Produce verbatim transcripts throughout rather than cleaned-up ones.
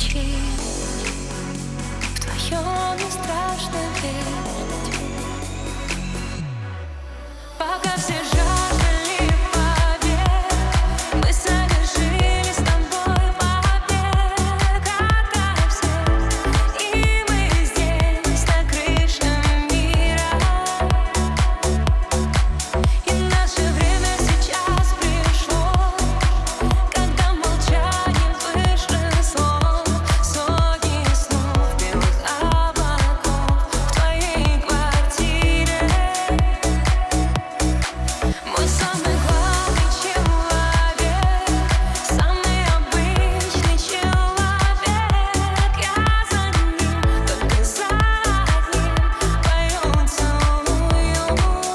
лечить, в твоем не страшно верить. Пока все жаждали побед, мы сами жили с тобой вовек. Когда все, и мы здесь, на крыше мира. И наше время сейчас пришло, когда молчание выше слов. Сотни снов, белых облаков в твоей квартире. Мой самый главный человек, самый обычный человек. Я за ним, только за одним пою, целую.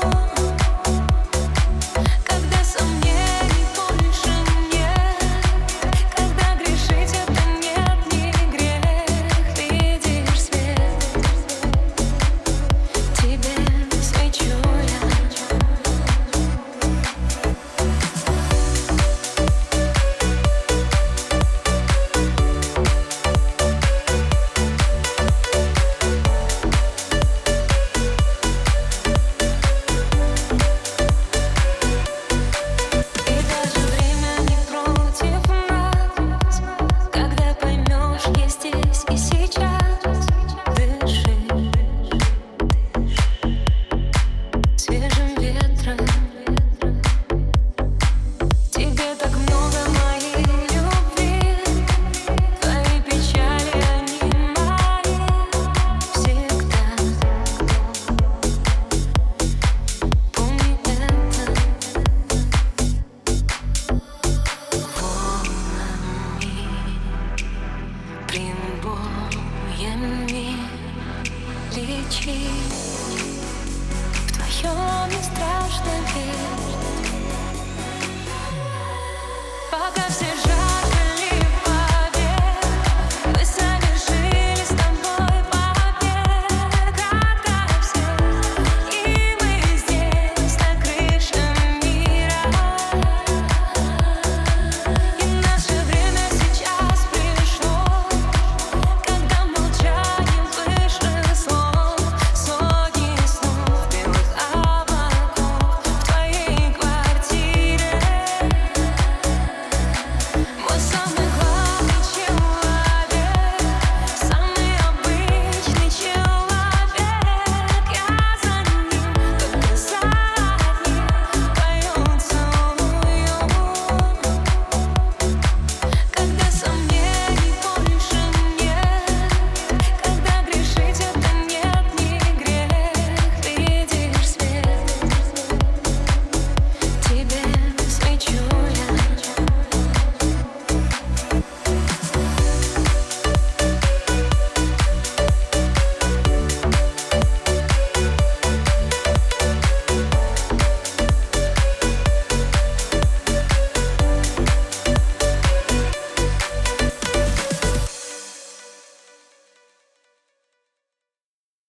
Когда сомнений больше нет, когда грешить это нет, не грех. Видишь свет, тебе свечу я. И даже время не против нас, когда поймешь, я здесь и сейчас. Дыши свежим ветром. Тебе так много моей любви, твои печали, они мои всегда. Помни это. Волнами, прибоями лечить, в твоем не страшно верить. Пока все